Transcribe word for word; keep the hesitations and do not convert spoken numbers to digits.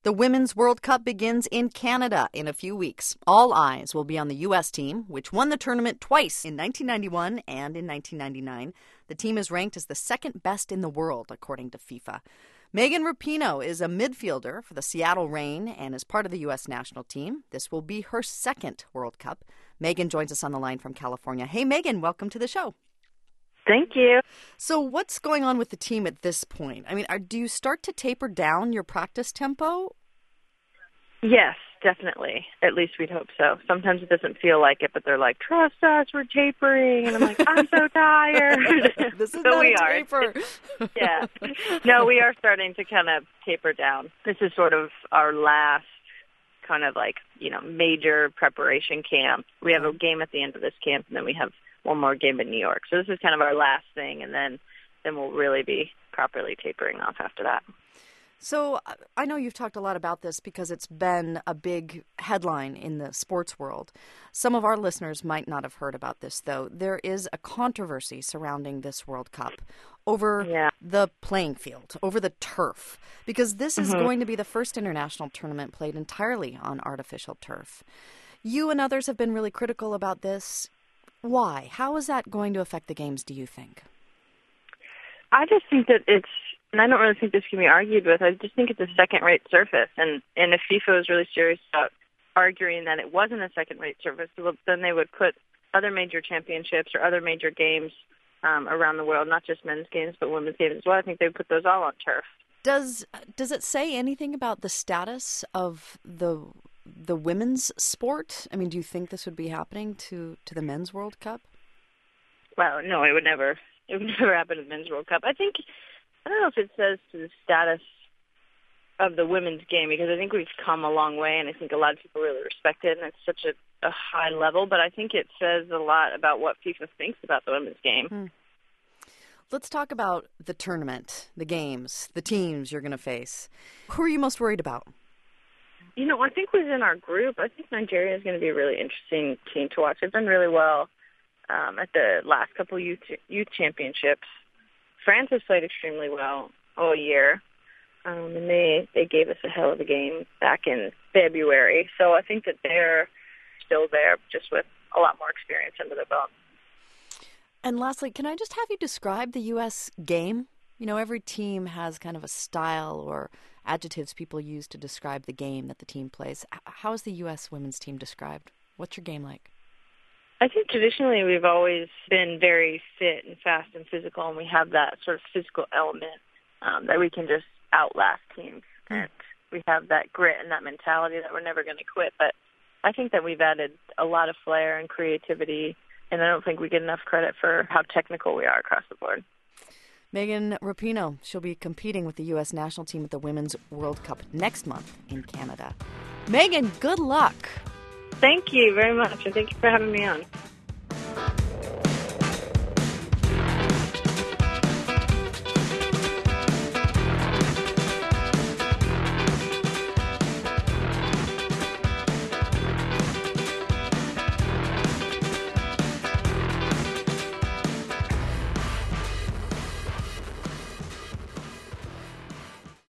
The Women's World Cup begins in Canada in a few weeks. All eyes will be on the U S team, which won the tournament twice in nineteen ninety-one and in nineteen ninety-nine. The team is ranked as the second best in the world, according to FIFA. Megan Rapinoe is a midfielder for the Seattle Reign and is part of the U S national team. This will be her second World Cup. Megan joins us on the line from California. Hey, Megan, welcome to the show. Thank you. So what's going on with the team at this point? I mean, are, do you start to taper down your practice tempo? Yes, definitely. At least we'd hope so. Sometimes it doesn't feel like it, but they're like, trust us, we're tapering. And I'm like, I'm so tired. This is so not we a are. taper. Yeah. No, we are starting to kind of taper down. This is sort of our last kind of like, you know, major preparation camp. We have a game at the end of this camp, and then we have one more game in New York. So this is kind of our last thing, and then, then we'll really be properly tapering off after that. So I know you've talked a lot about this because it's been a big headline in the sports world. Some of our listeners might not have heard about this, though. There is a controversy surrounding this World Cup over yeah. the playing field, over the turf, because this is mm-hmm. going to be the first international tournament played entirely on artificial turf. You and others have been really critical about this. Why? How is that going to affect the games, do you think? I just think that it's, and I don't really think this can be argued with, I just think it's a second-rate surface. And, and if FIFA was really serious about arguing that it wasn't a second-rate surface, then they would put other major championships or other major games um, around the world, not just men's games, but women's games as well. I think they would put those all on turf. Does does it say anything about the status of the the women's sport? I mean, do you think this would be happening to, to the men's World Cup? Well, no, it would never. It would never happen at the men's World Cup. I think, I don't know if it says to the status of the women's game, because I think we've come a long way, and I think a lot of people really respect it, and it's such a, a high level, but I think it says a lot about what FIFA thinks about the women's game. Hmm. Let's talk about the tournament, the games, the teams you're going to face. Who are you most worried about? You know, I think within our group, I think Nigeria is going to be a really interesting team to watch. They've done really well um, at the last couple youth youth championships. France has played extremely well all year, um, and they, they gave us a hell of a game back in February. So I think that they're still there, just with a lot more experience under their belt. And lastly, can I just have you describe the U S game? You know, every team has kind of a style or adjectives people use to describe the game that the team plays. How is the U S women's team described? What's your game like? I think traditionally we've always been very fit and fast and physical, and we have that sort of physical element um, that we can just outlast teams. Mm. And we have that grit and that mentality that we're never going to quit. But I think that we've added a lot of flair and creativity, and I don't think we get enough credit for how technical we are across the board. Megan Rapinoe, she'll be competing with the U S national team at the Women's World Cup next month in Canada. Megan, good luck. Thank you very much, and thank you for having me on.